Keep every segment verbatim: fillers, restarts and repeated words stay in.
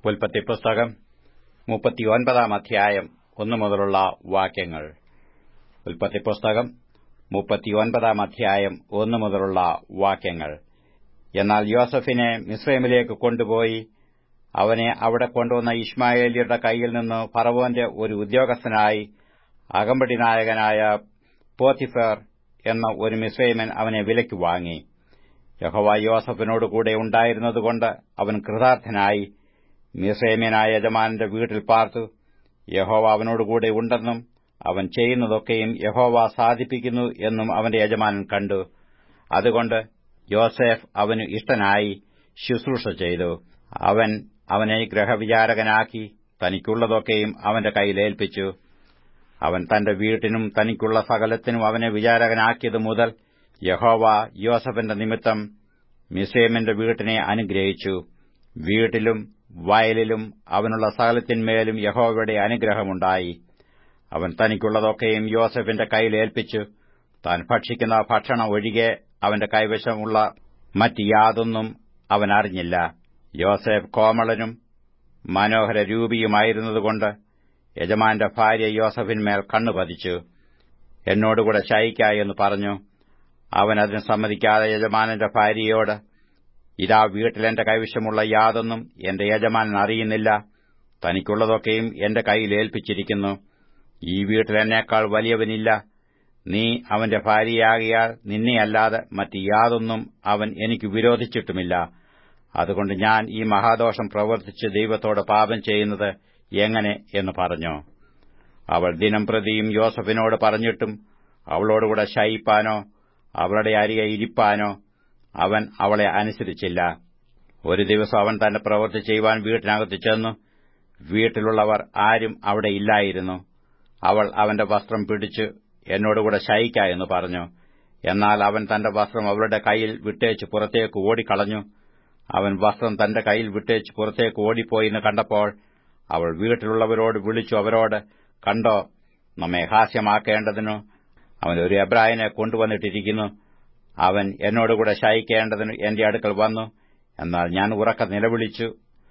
ഉൽപ്പത്തി പുസ്തകം മുപ്പത്തിയൊൻപതാം അധ്യായം ഒന്നു മുതലുള്ള വാക്യങ്ങൾ. ഉൽപ്പത്തി പുസ്തകം മുപ്പത്തിയൊൻപതാം അധ്യായം ഒന്നു മുതലുള്ള വാക്യങ്ങൾ. എന്നാൽ യോസഫിനെ മിസ്രയീമിലേക്ക് കൊണ്ടുപോയി അവനെ അവിടെ കൊണ്ടുവന്ന ഇശ്മായേല്യരുടെ കൈയിൽ നിന്ന് ഫറവോന്റെ ഒരു ഉദ്യോഗസ്ഥനായി അകമ്പടി നായകനായ പോത്തിഫേർ എന്ന ഒരു മിസ്രയീമൻ അവനെ വിലയ്ക്ക് വാങ്ങി. യഹോവ യോസഫിനോടുകൂടെ ഉണ്ടായിരുന്നതുകൊണ്ട് അവൻ കൃതാർത്ഥനായി മിസ്രയീമ്യനായ യജമാനന്റെ വീട്ടിൽ പാർത്തു. യഹോവ അവനോടുകൂടെ ഉണ്ടെന്നും അവൻ ചെയ്യുന്നതൊക്കെയും യഹോവ സാധിപ്പിക്കുന്നു എന്നും അവന്റെ യജമാനൻ കണ്ടു. അതുകൊണ്ട് യോസേഫ് അവന് ഇഷ്ടനായി ശുശ്രൂഷ ചെയ്തു. അവൻ അവനെ ഗൃഹവിചാരകനാക്കി തനിക്കുള്ളതൊക്കെയും അവന്റെ കയ്യിൽ ഏൽപ്പിച്ചു. അവൻ തന്റെ വീട്ടിനും തനിക്കുള്ള സകലത്തിനും അവനെ വിചാരകനാക്കിയതു മുതൽ യഹോവ യോസഫിന്റെ നിമിത്തം മിസ്രയീമിന്റെ വീട്ടിനെ അനുഗ്രഹിച്ചു. വീട്ടിലും വയലിലും അവനുള്ള സകലത്തിന്മേലും യഹോവയുടെ അനുഗ്രഹമുണ്ടായി. അവൻ തനിക്കുള്ളതൊക്കെയും യോസഫിന്റെ കയ്യിൽ ഏൽപ്പിച്ചു. താൻ ഭക്ഷിക്കുന്ന ഭക്ഷണം ഒഴികെ അവന്റെ കൈവശമുള്ള മറ്റ് യാതൊന്നും അവൻ അറിഞ്ഞില്ല. യോസേഫ് കോമളനും മനോഹര രൂപിയുമായിരുന്നതുകൊണ്ട് യജമാന്റെ ഭാര്യ യോസഫിന്മേൽ കണ്ണുപതിച്ചു. എന്നോടുകൂടെ ശയിക്ക എന്ന് പറഞ്ഞു. അവൻ അതിന് സമ്മതിക്കാതെ യജമാനന്റെ ഭാര്യയോട്, ഇതാ വീട്ടിൽ എന്റെ കൈവശമുള്ള യാതൊന്നും എന്റെ യജമാനൻ അറിയുന്നില്ല. തനിക്കുള്ളതൊക്കെയും എന്റെ കൈയിൽ ഏൽപ്പിച്ചിരിക്കുന്നു. ഈ വീട്ടിൽ എന്നേക്കാൾ വലിയവനില്ല. നീ അവന്റെ ഭാര്യയാകിയാൽ നിന്നെയല്ലാതെ മറ്റ് യാതൊന്നും അവൻ എനിക്ക് വിരോധിച്ചിട്ടുമില്ല. അതുകൊണ്ട് ഞാൻ ഈ മഹാദോഷം പ്രവർത്തിച്ച് ദൈവത്തോട് പാപം ചെയ്യുന്നത് എങ്ങനെ എന്ന് പറഞ്ഞു. അവൾ ദിനം പ്രതിയും യോസഫിനോട് പറഞ്ഞിട്ടും അവളോടുകൂടെ ശയിപ്പാനോ അവളുടെ അരികെ ഇരിപ്പാനോ അവൻ അവളെ അനുസരിച്ചില്ല. ഒരു ദിവസം അവൻ തന്റെ പ്രവൃത്തി ചെയ്യുവാൻ വീട്ടിനകത്ത് ചെന്നു. വീട്ടിലുള്ളവർ ആരും അവിടെ ഇല്ലായിരുന്നു. അവൾ അവന്റെ വസ്ത്രം പിടിച്ച് എന്നോടുകൂടെ ശയിക്ക എന്ന് പറഞ്ഞു. എന്നാൽ അവൻ തന്റെ വസ്ത്രം അവളുടെ കൈയിൽ വിട്ടേച്ച് പുറത്തേക്ക് ഓടിക്കളഞ്ഞു. അവൻ വസ്ത്രം തന്റെ കൈയിൽ വിട്ടേച്ച് പുറത്തേക്ക് ഓടിപ്പോയിന്ന് കണ്ടപ്പോൾ അവൾ വീട്ടിലുള്ളവരോട് വിളിച്ചു അവരോട്, കണ്ടോ, നമ്മെ ഹാസ്യമാക്കേണ്ടതിനു അവൻ ഒരു എബ്രായനെ കൊണ്ടുവന്നിട്ടിരിക്കുന്നു. അവൻ എന്നോടുകൂടെ ശയിക്കേണ്ടതിന് എന്റെ അടുക്കൽ വന്നു. എന്നാൽ ഞാൻ ഉറക്ക നിലവിളിച്ചു.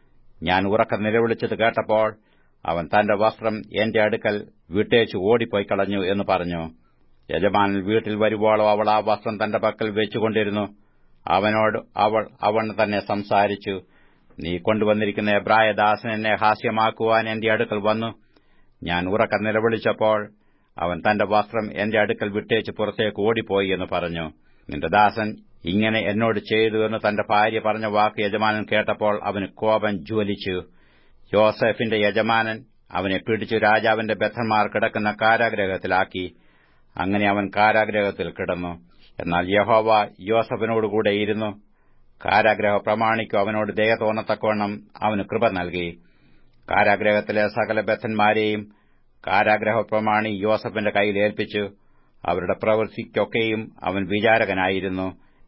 ഞാൻ ഉറക്ക നിലവിളിച്ചത് കേട്ടപ്പോൾ അവൻ തന്റെ വസ്ത്രം എന്റെ അടുക്കൽ വിട്ടേച്ച് ഓടിപ്പോയി കളഞ്ഞു എന്ന് പറഞ്ഞു. യജമാനൻ വീട്ടിൽ വരുവോളം അവൾ ആ വസ്ത്രം തന്റെ പക്കൽ വെച്ചുകൊണ്ടിരുന്നു. അവനോട് അവൾ അവൻ തന്നെ സംസാരിച്ചു, നീ കൊണ്ടുവന്നിരിക്കുന്ന എബ്രായദാസൻ എന്നെ ഹാസ്യമാക്കുവാൻ എന്റെ അടുക്കൽ വന്നു. ഞാൻ ഉറക്ക നിലവിളിച്ചപ്പോൾ അവൻ തന്റെ വസ്ത്രം എന്റെ അടുക്കൽ വിട്ടേച്ച് പുറത്തേക്ക് ഓടിപ്പോയി എന്ന് പറഞ്ഞു. നിന്റെ ദാസൻ ഇങ്ങനെ എന്നോട് ചെയ്തു എന്ന് തന്റെ ഭാര്യ പറഞ്ഞ വാക്ക് യജമാനൻ കേട്ടപ്പോൾ അവന് കോപം ജ്വലിച്ചു. യോസേഫിന്റെ യജമാനൻ അവനെ പിടിച്ചു രാജാവിന്റെ ബദ്ധന്മാർ കിടക്കുന്ന കാരാഗൃഹത്തിലാക്കി. അങ്ങനെ അവൻ കാരാഗൃഹത്തിൽ കിടന്നു. എന്നാൽ യഹോവ യോസഫിനോടുകൂടെ ഇരുന്നു. കാരാഗൃഹ പ്രമാണിക്കു അവനോട് ദയ തോന്നത്തക്കവണ്ണം അവന് കൃപ നൽകി. കാരാഗൃഹത്തിലെ സകല ബദ്ധന്മാരെയും കാരാഗൃഹ പ്രമാണി യോസഫിന്റെ കയ്യിൽ ഏൽപ്പിച്ചു. അവരുടെ പ്രവൃത്തിക്കൊക്കെയും അവൻ വിചാരകനായിരുന്നു.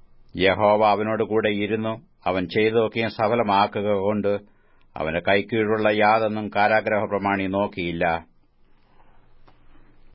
യഹോവ അവനോടുകൂടെ ഇരുന്നു. അവൻ ചെയ്തൊക്കെയും സഫലമാക്കുക കൊണ്ട് അവന്റെ കൈക്കീഴുള്ള യാതൊന്നും കാരാഗൃഹ പ്രമാണി നോക്കിയില്ല.